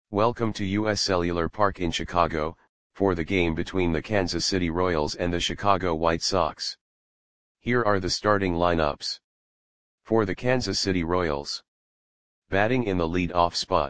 Welcome to US Cellular Park in Chicago, for the game between the Kansas City Royals and the Chicago White Sox. Here are the starting lineups. For the Kansas City Royals. Batting in the lead-off spot.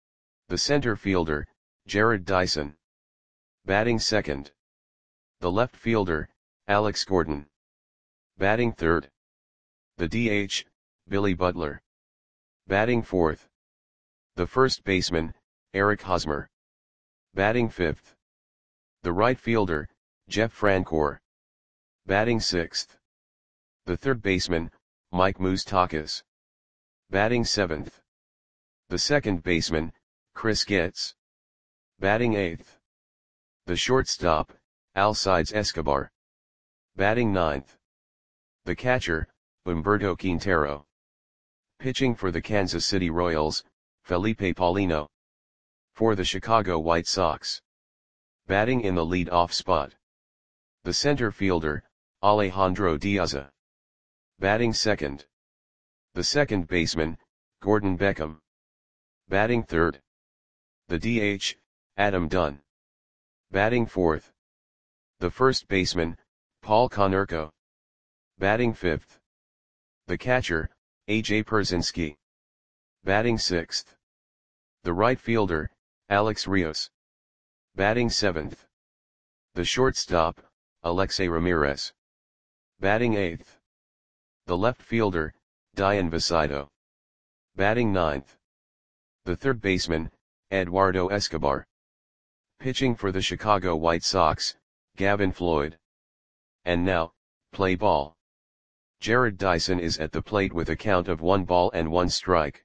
The center fielder, Jarrod Dyson. Batting second. The left fielder, Alex Gordon. Batting third. The DH, Billy Butler. Batting fourth. The first baseman, Eric Hosmer. Batting fifth. The right fielder, Jeff Francoeur. Batting sixth. The third baseman, Mike Moustakas. Batting seventh. The second baseman, Chris Getz. Batting eighth. The shortstop, Alcides Escobar. Batting ninth. The catcher, Humberto Quintero. Pitching for the Kansas City Royals, Felipe Paulino. For the Chicago White Sox. Batting in the lead-off spot. The center fielder, Alejandro Diaza. Batting second. The second baseman, Gordon Beckham. Batting third. The DH, Adam Dunn. Batting fourth. The first baseman, Paul Konerko. Batting fifth. The catcher, A.J. Pierzynski. Batting sixth. The right fielder, Alex Rios. Batting seventh. The shortstop, Alexei Ramirez. Batting eighth. The left fielder, Dayan Vicito. Batting ninth. The third baseman, Eduardo Escobar. Pitching for the Chicago White Sox, Gavin Floyd. And now, play ball. Jarrod Dyson is at the plate with a count of 1 strike.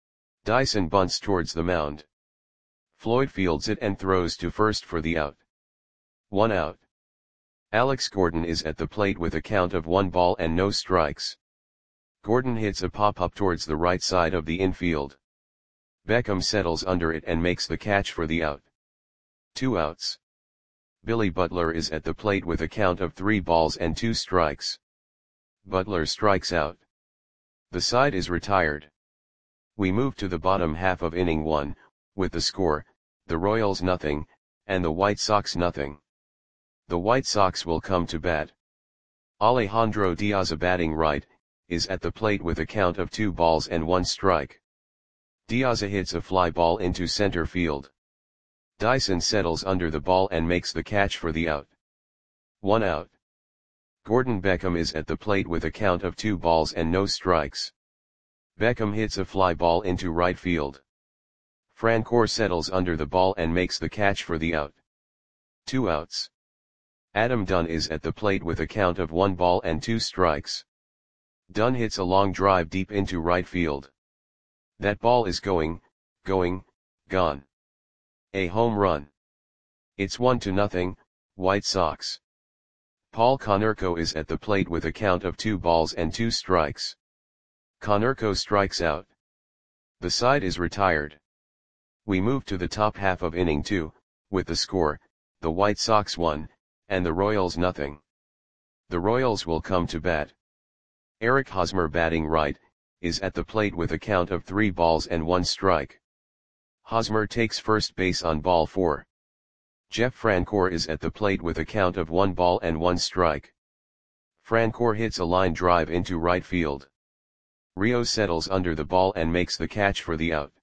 Dyson bunts towards the mound. Floyd fields it and throws to first for the out. 1 out. Alex Gordon is at the plate with a count of 1 strikes. Gordon hits a pop-up towards the right side of the infield. Beckham settles under it and makes the catch for the out. 2 outs. Billy Butler is at the plate with a count of 3 strikes. Butler strikes out. The side is retired. We move to the bottom half of inning 1, with the score, the Royals nothing, and the White Sox nothing. The White Sox will come to bat. Alejandro Diaza batting right, is at the plate with a count of 2 strike. Diaza hits a fly ball into center field. Dyson settles under the ball and makes the catch for the out. 1 out. Gordon Beckham is at the plate with a count of 2 strikes. Beckham hits a fly ball into right field. Francoeur settles under the ball and makes the catch for the out. 2 outs. Adam Dunn is at the plate with a count of 1 strikes. Dunn hits a long drive deep into right field. That ball is going, gone. A home run. It's 1-0, White Sox. Paul Konerko is at the plate with a count of 2 strikes. Konerko strikes out. The side is retired. We move to the top half of inning 2, with the score, the White Sox 1, and the Royals nothing. The Royals will come to bat. Eric Hosmer batting right, is at the plate with a count of 3 strike. Hosmer takes first base on ball 4. Jeff Francoeur is at the plate with a count of 1 strike. Francoeur hits a line drive into right field. Rio settles under the ball and makes the catch for the out.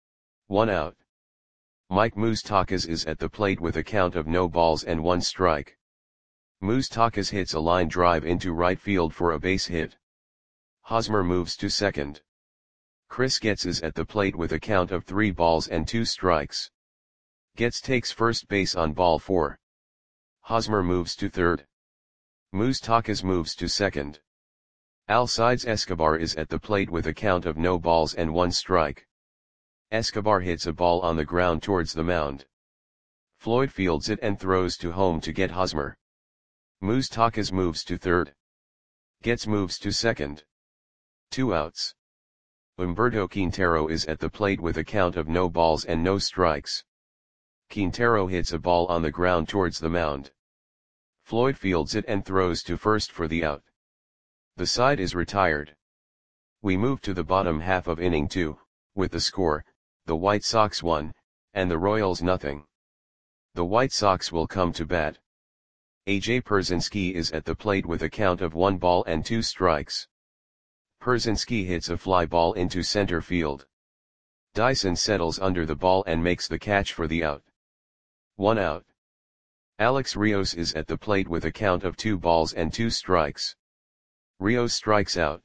1 out. Mike Moustakas is at the plate with a count of 0 strike. Moustakas hits a line drive into right field for a base hit. Hosmer moves to second. Chris Getz is at the plate with a count of 3 strikes. Getz takes first base on ball 4. Hosmer moves to third. Moustakas moves to second. Alcides Escobar is at the plate with a count of 0 strike. Escobar hits a ball on the ground towards the mound. Floyd fields it and throws to home to get Hosmer. Moustakas moves to third. Getz moves to second. 2 outs. Humberto Quintero is at the plate with a count of 0 strikes. Quintero hits a ball on the ground towards the mound. Floyd fields it and throws to first for the out. The side is retired. We move to the bottom half of inning 2, with the score, the White Sox 1, and the Royals nothing. The White Sox will come to bat. A.J. Pierzynski is at the plate with a count of 1 ball and 2 strikes. Pierzynski hits a fly ball into center field. Dyson settles under the ball and makes the catch for the out. 1 out. Alex Rios is at the plate with a count of 2 balls and 2 strikes. Rios strikes out.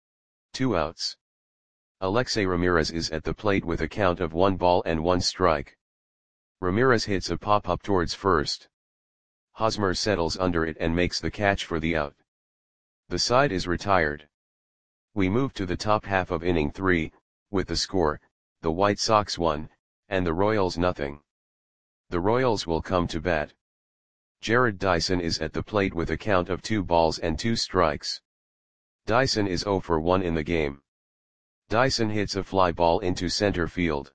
2 outs. Alexei Ramirez is at the plate with a count of 1 ball and 1 strike. Ramirez hits a pop-up towards first. Hosmer settles under it and makes the catch for the out. The side is retired. We move to the top half of inning 3, with the score, the White Sox 1, and the Royals nothing. The Royals will come to bat. Jared Dyson is at the plate with a count of 2 balls and 2 strikes. Dyson is 0 for 1 in the game. Dyson hits a fly ball into center field.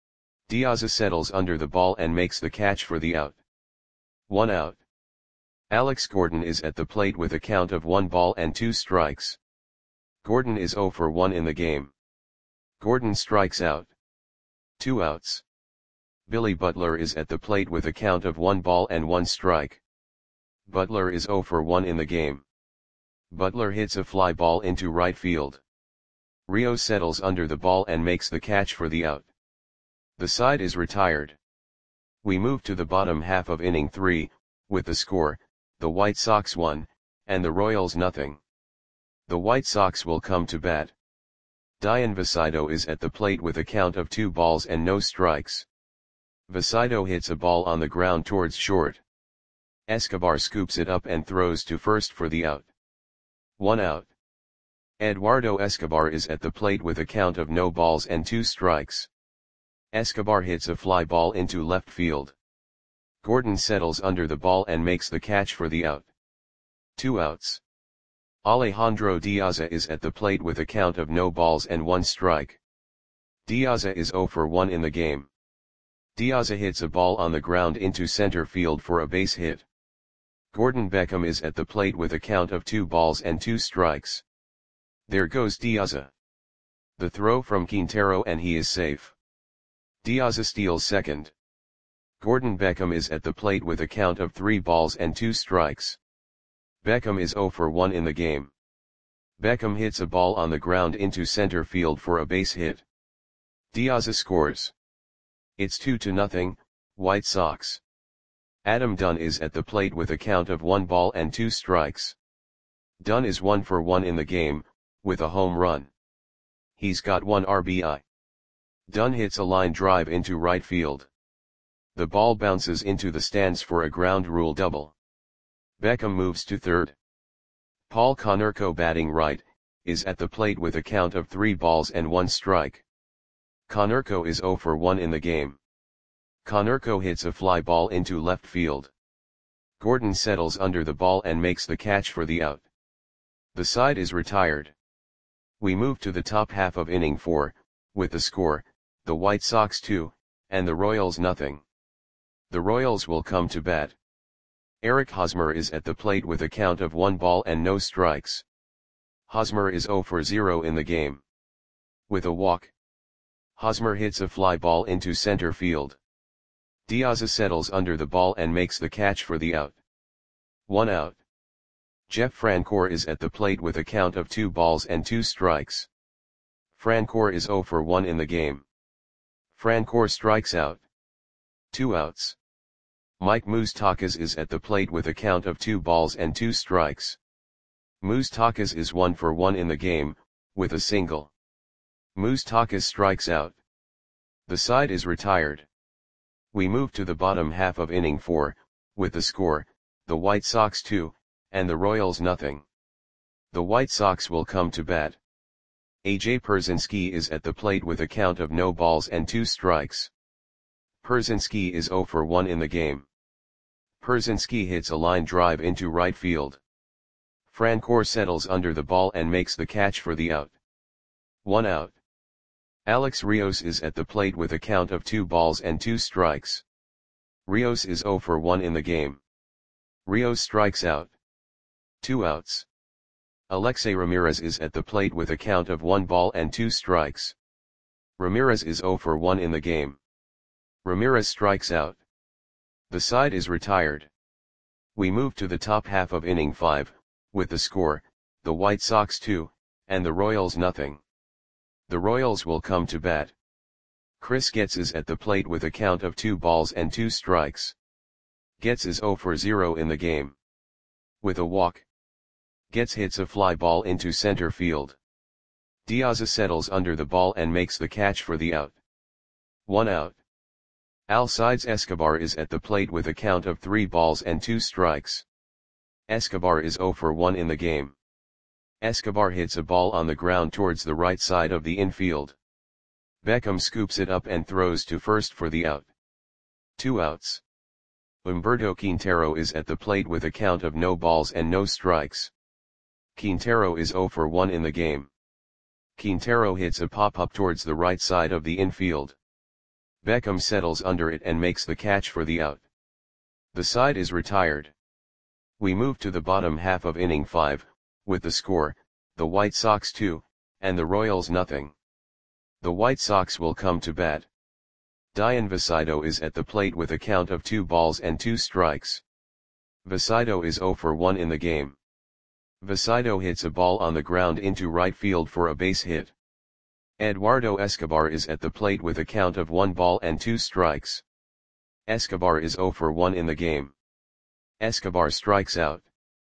Diaz settles under the ball and makes the catch for the out. 1 out. Alex Gordon is at the plate with a count of 1 ball and 2 strikes. Gordon is 0 for 1 in the game. Gordon strikes out. 2 outs. Billy Butler is at the plate with a count of 1 ball and 1 strike. Butler is 0 for 1 in the game. Butler hits a fly ball into right field. Rios settles under the ball and makes the catch for the out. The side is retired. We move to the bottom half of inning 3, with the score, the White Sox 1, and the Royals nothing. The White Sox will come to bat. Dian Vasido is at the plate with a count of 2 balls and no strikes. Vasido hits a ball on the ground towards short. Escobar scoops it up and throws to first for the out. 1 out. Eduardo Escobar is at the plate with a count of no balls and 2 strikes. Escobar hits a fly ball into left field. Gordon settles under the ball and makes the catch for the out. 2 outs. Alejandro Diaz is at the plate with a count of no balls and 1 strike. Diaz is 0 for 1 in the game. Diaz hits a ball on the ground into center field for a base hit. Gordon Beckham is at the plate with a count of 2 balls and 2 strikes. There goes Diaz. The throw from Quintero and he is safe. Diaz steals second. Gordon Beckham is at the plate with a count of 3 balls and 2 strikes. Beckham is 0 for 1 in the game. Beckham hits a ball on the ground into center field for a base hit. Diaz scores. It's 2-0, White Sox. Adam Dunn is at the plate with a count of 1 ball and 2 strikes. Dunn is 1 for 1 in the game, with a home run. He's got 1 RBI. Dunn hits a line drive into right field. The ball bounces into the stands for a ground rule double. Beckham moves to third. Paul Konerko, batting right, is at the plate with a count of 3 balls and 1 strike. Konerko is 0 for 1 in the game. Konerko hits a fly ball into left field. Gordon settles under the ball and makes the catch for the out. The side is retired. We move to the top half of inning 4, with the score, the White Sox 2, and the Royals nothing. The Royals will come to bat. Eric Hosmer is at the plate with a count of 1 ball and no strikes. Hosmer is 0 for 0 in the game. With a walk, Hosmer hits a fly ball into center field. Diaz settles under the ball and makes the catch for the out. 1 out. Jeff Francoeur is at the plate with a count of 2 balls and 2 strikes. Francoeur is 0 for 1 in the game. Francoeur strikes out. 2 outs. Mike Moustakas is at the plate with a count of 2 balls and 2 strikes. Moustakas is 1 for 1 in the game, with a single. Moustakas strikes out. The side is retired. We move to the bottom half of inning 4, with the score, the White Sox 2, and the Royals nothing. The White Sox will come to bat. A.J. Pierzynski is at the plate with a count of no balls and 2 strikes. Pierzynski is 0 for 1 in the game. Pierzynski hits a line drive into right field. Francoeur settles under the ball and makes the catch for the out. 1 out. Alex Rios is at the plate with a count of 2 balls and 2 strikes. Rios is 0 for 1 in the game. Rios strikes out. 2 outs. Alexei Ramirez is at the plate with a count of 1 ball and 2 strikes. Ramirez is 0 for 1 in the game. Ramirez strikes out. The side is retired. We move to the top half of inning 5, with the score, the White Sox 2, and the Royals nothing. The Royals will come to bat. Chris Getz is at the plate with a count of 2 balls and 2 strikes. Getz is 0 for 0 in the game. With a walk, Getz hits a fly ball into center field. Diaz settles under the ball and makes the catch for the out. 1 out. Alcides Escobar is at the plate with a count of 3 balls and 2 strikes. Escobar is 0 for 1 in the game. Escobar hits a ball on the ground towards the right side of the infield. Beckham scoops it up and throws to first for the out. 2 outs. Humberto Quintero is at the plate with a count of no balls and no strikes. Quintero is 0 for 1 in the game. Quintero hits a pop-up towards the right side of the infield. Beckham settles under it and makes the catch for the out. The side is retired. We move to the bottom half of inning 5, with the score, the White Sox 2, and the Royals nothing. The White Sox will come to bat. Dian Visito is at the plate with a count of 2 balls and 2 strikes. Visito is 0 for 1 in the game. Visito hits a ball on the ground into right field for a base hit. Eduardo Escobar is at the plate with a count of 1 ball and 2 strikes. Escobar is 0 for 1 in the game. Escobar strikes out.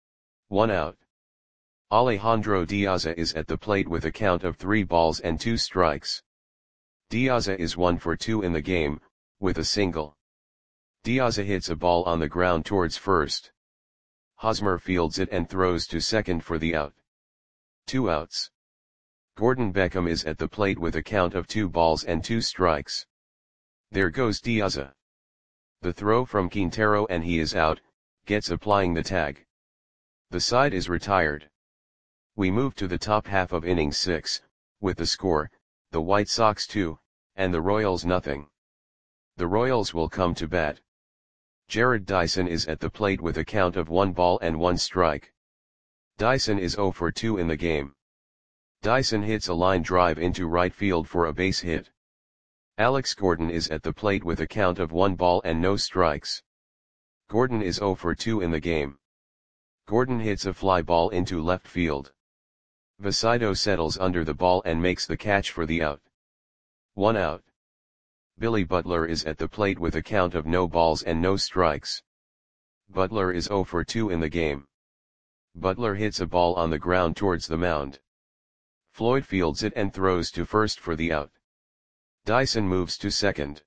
1 out. Alejandro Diaz is at the plate with a count of 3 balls and 2 strikes. Diaz is 1 for 2 in the game, with a single. Diaz hits a ball on the ground towards first. Hosmer fields it and throws to second for the out. 2 outs. Gordon Beckham is at the plate with a count of 2 balls and 2 strikes. There goes Diaz. The throw from Quintero and he is out, Getz applying the tag. The side is retired. We move to the top half of inning 6, with the score, the White Sox 2, and the Royals nothing. The Royals will come to bat. Jared Dyson is at the plate with a count of 1 ball and 1 strike. Dyson is 0 for 2 in the game. Dyson hits a line drive into right field for a base hit. Alex Gordon is at the plate with a count of 1 ball and no strikes. Gordon is 0 for 2 in the game. Gordon hits a fly ball into left field. Visito settles under the ball and makes the catch for the out. 1 out. Billy Butler is at the plate with a count of no balls and no strikes. Butler is 0 for 2 in the game. Butler hits a ball on the ground towards the mound. Floyd fields it and throws to first for the out. Dyson moves to second.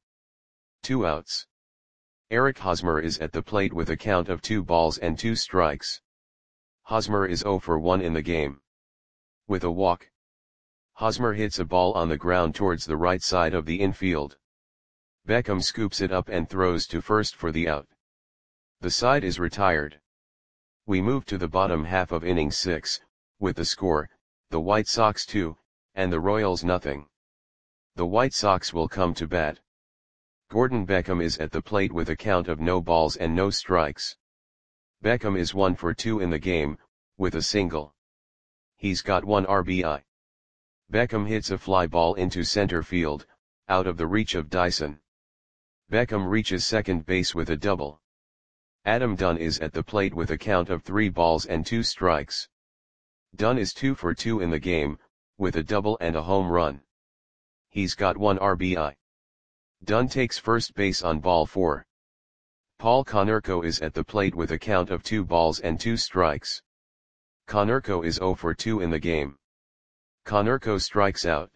2 outs. Eric Hosmer is at the plate with a count of 2 balls and 2 strikes. Hosmer is 0 for 1 in the game. With a walk, Hosmer hits a ball on the ground towards the right side of the infield. Beckham scoops it up and throws to first for the out. The side is retired. We move to the bottom half of inning 6, with the score, the White Sox 2, and the Royals nothing. The White Sox will come to bat. Gordon Beckham is at the plate with a count of no balls and no strikes. Beckham is 1 for 2 in the game, with a single. He's got 1 RBI. Beckham hits a fly ball into center field, out of the reach of Dyson. Beckham reaches second base with a double. Adam Dunn is at the plate with a count of 3 balls and 2 strikes. Dunn is 2 for 2 in the game, with a double and a home run. He's got 1 RBI. Dunn takes first base on ball 4. Paul Konerko is at the plate with a count of 2 balls and 2 strikes. Konerko is 0 for 2 in the game. Konerko strikes out.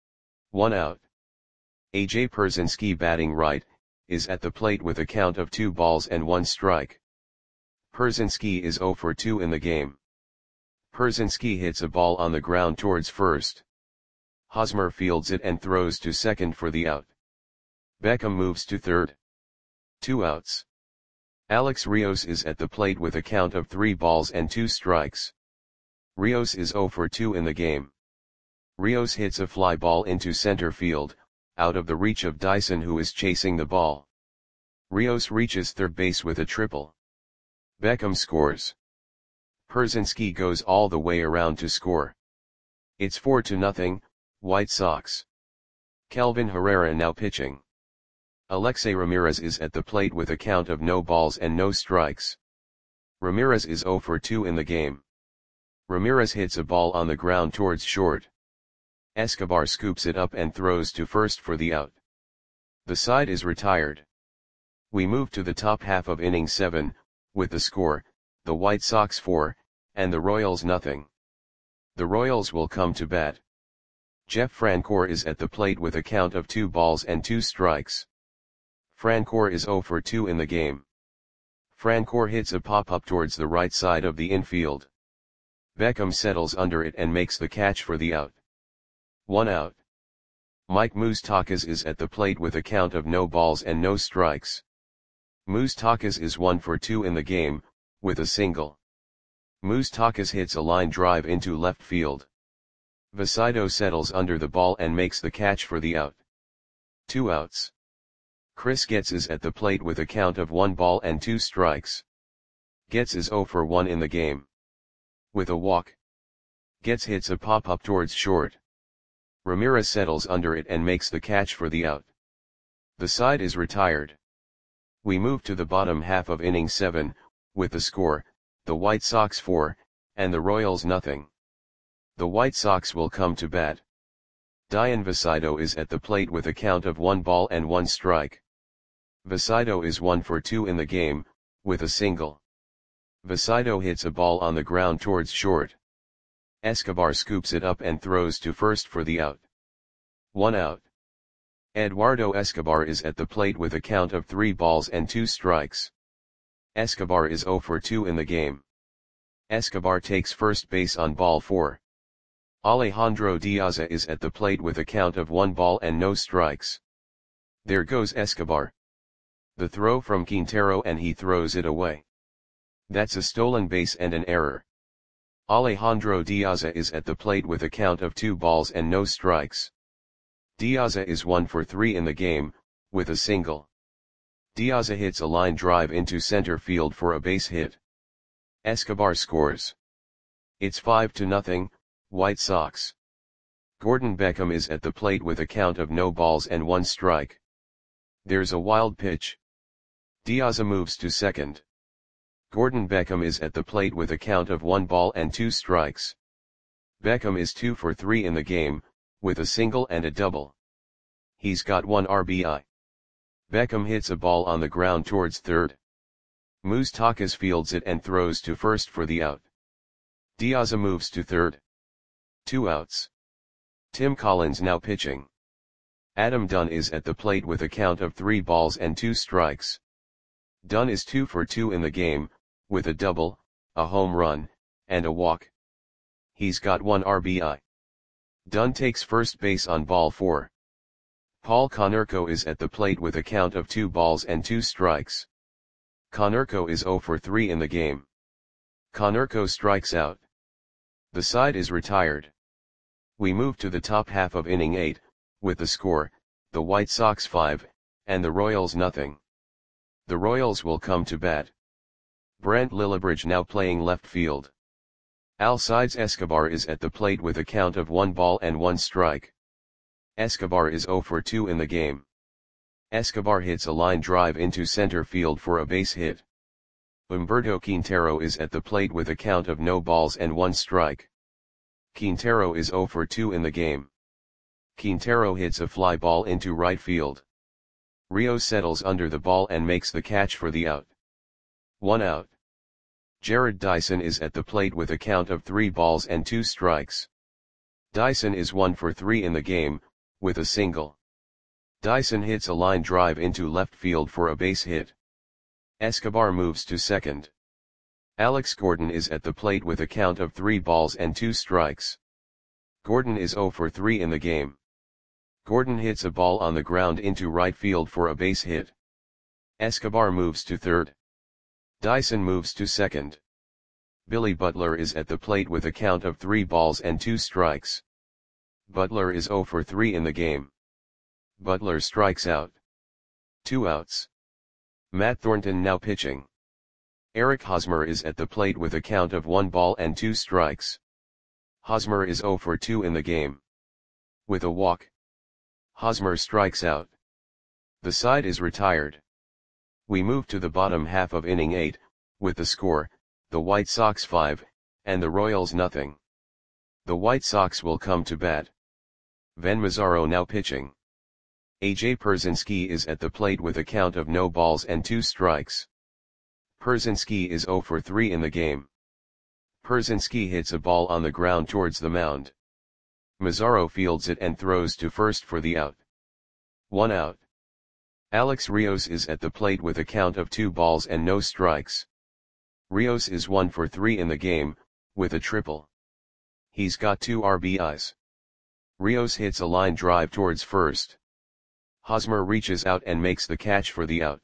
1 out. AJ Pierzynski, batting right, is at the plate with a count of 2 balls and 1 strike. Pierzynski is 0 for 2 in the game. Pierzynski hits a ball on the ground towards first. Hosmer fields it and throws to second for the out. Beckham moves to third. 2 outs. Alex Rios is at the plate with a count of 3 balls and 2 strikes. Rios is 0 for 2 in the game. Rios hits a fly ball into center field, out of the reach of Dyson, who is chasing the ball. Rios reaches third base with a triple. Beckham scores. Pierzynski goes all the way around to score. It's 4-0, White Sox. Kelvin Herrera now pitching. Alexei Ramirez is at the plate with a count of no balls and no strikes. Ramirez is 0 for 2 in the game. Ramirez hits a ball on the ground towards short. Escobar scoops it up and throws to first for the out. The side is retired. We move to the top half of inning 7, with the score, the White Sox 4, and the Royals nothing. The Royals will come to bat. Jeff Francoeur is at the plate with a count of 2 balls and 2 strikes. Francoeur is 0 for 2 in the game. Francoeur hits a pop-up towards the right side of the infield. Beckham settles under it and makes the catch for the out. 1 out. Mike Moustakas is at the plate with a count of no balls and no strikes. Moustakas is 1 for 2 in the game, with a single. Moustakas hits a line drive into left field. Vasido settles under the ball and makes the catch for the out. 2 outs. Chris Getz is at the plate with a count of 1 ball and 2 strikes. Getz is 0 for 1 in the game. With a walk. Getz hits a pop-up towards short. Ramirez settles under it and makes the catch for the out. The side is retired. We move to the bottom half of inning 7, with the score, the White Sox 4, and the Royals nothing. The White Sox will come to bat. Dian Vasido is at the plate with a count of 1 ball and 1 strike. Vasido is 1 for 2 in the game, with a single. Vasido hits a ball on the ground towards short. Escobar scoops it up and throws to first for the out. 1 out. Eduardo Escobar is at the plate with a count of 3 balls and 2 strikes. Escobar is 0 for 2 in the game. Escobar takes first base on ball 4. Alejandro Diaza is at the plate with a count of 1 ball and no strikes. There goes Escobar. The throw from Quintero and he throws it away. That's a stolen base and an error. Alejandro Diaza is at the plate with a count of 2 balls and no strikes. Diaza is 1 for 3 in the game, with a single. Diaza hits a line drive into center field for a base hit. Escobar scores. It's 5-0, White Sox. Gordon Beckham is at the plate with a count of no balls and 1 strike. There's a wild pitch. Diaza moves to second. Gordon Beckham is at the plate with a count of 1 ball and 2 strikes. Beckham is 2 for 3 in the game, with a single and a double. He's got 1 RBI. Beckham hits a ball on the ground towards third. Moustakas fields it and throws to first for the out. Diaza moves to third. 2 outs. Tim Collins now pitching. Adam Dunn is at the plate with a count of 3 balls and 2 strikes. Dunn is 2 for 2 in the game, with a double, a home run, and a walk. He's got 1 RBI. Dunn takes first base on ball 4. Paul Konerko is at the plate with a count of 2 balls and 2 strikes. Konerko is 0 for 3 in the game. Konerko strikes out. The side is retired. We move to the top half of inning 8, with the score, the White Sox 5, and the Royals nothing. The Royals will come to bat. Brent Lillibridge now playing left field. Alcides Escobar is at the plate with a count of 1 ball and 1 strike. Escobar is 0 for 2 in the game. Escobar hits a line drive into center field for a base hit. Humberto Quintero is at the plate with a count of no balls and 1 strike. Quintero is 0 for 2 in the game. Quintero hits a fly ball into right field. Rios settles under the ball and makes the catch for the out. 1 out. Jared Dyson is at the plate with a count of 3 balls and 2 strikes. Dyson is 1 for 3 in the game, with a single. Dyson hits a line drive into left field for a base hit. Escobar moves to second. Alex Gordon is at the plate with a count of 3 balls and 2 strikes. Gordon is 0 for 3 in the game. Gordon hits a ball on the ground into right field for a base hit. Escobar moves to third. Dyson moves to second. Billy Butler is at the plate with a count of 3 balls and 2 strikes. Butler is 0 for 3 in the game. Butler strikes out. 2 outs. Matt Thornton now pitching. Eric Hosmer is at the plate with a count of 1 ball and 2 strikes. Hosmer is 0 for 2 in the game. With a walk. Hosmer strikes out. The side is retired. We move to the bottom half of inning 8, with the score, the White Sox 5, and the Royals nothing. The White Sox will come to bat. Ven Mazzaro now pitching. A.J. Pierzynski is at the plate with a count of no balls and 2 strikes. Pierzynski is 0 for 3 in the game. Pierzynski hits a ball on the ground towards the mound. Mazzaro fields it and throws to first for the out. 1 out. Alex Rios is at the plate with a count of 2 balls and no strikes. Rios is 1 for 3 in the game, with a triple. He's got 2 RBIs. Rios hits a line drive towards first. Hosmer reaches out and makes the catch for the out.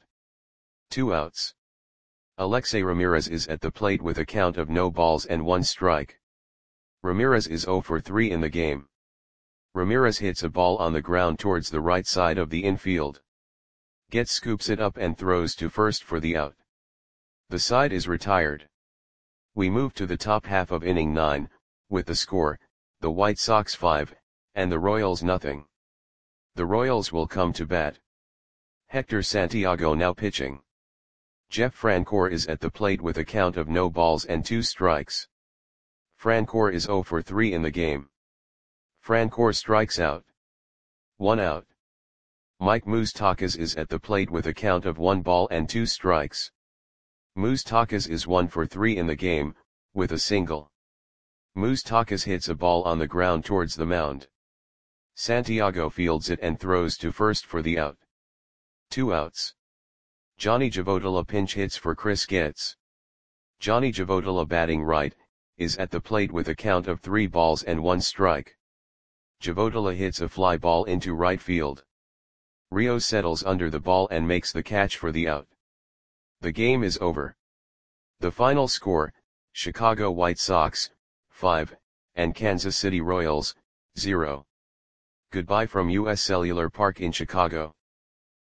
2 outs. Alexei Ramirez is at the plate with a count of no balls and 1 strike. Ramirez is 0 for 3 in the game. Ramirez hits a ball on the ground towards the right side of the infield. Getz scoops it up and throws to first for the out. The side is retired. We move to the top half of inning 9, with the score, the White Sox 5, and the Royals nothing. The Royals will come to bat. Hector Santiago now pitching. Jeff Francoeur is at the plate with a count of no balls and 2 strikes. Francoeur is 0 for 3 in the game. Francoeur strikes out. 1 out. Mike Moustakas is at the plate with a count of 1 ball and 2 strikes. Moustakas is 1 for 3 in the game, with a single. Moustakas hits a ball on the ground towards the mound. Santiago fields it and throws to first for the out. 2 outs. Johnny Javotila pinch hits for Chris Getz. Johnny Javotila batting right, is at the plate with a count of 3 balls and 1 strike. Javotila hits a fly ball into right field. Rios settles under the ball and makes the catch for the out. The game is over. The final score, Chicago White Sox, 5, and Kansas City Royals, 0. Goodbye from US Cellular Park in Chicago.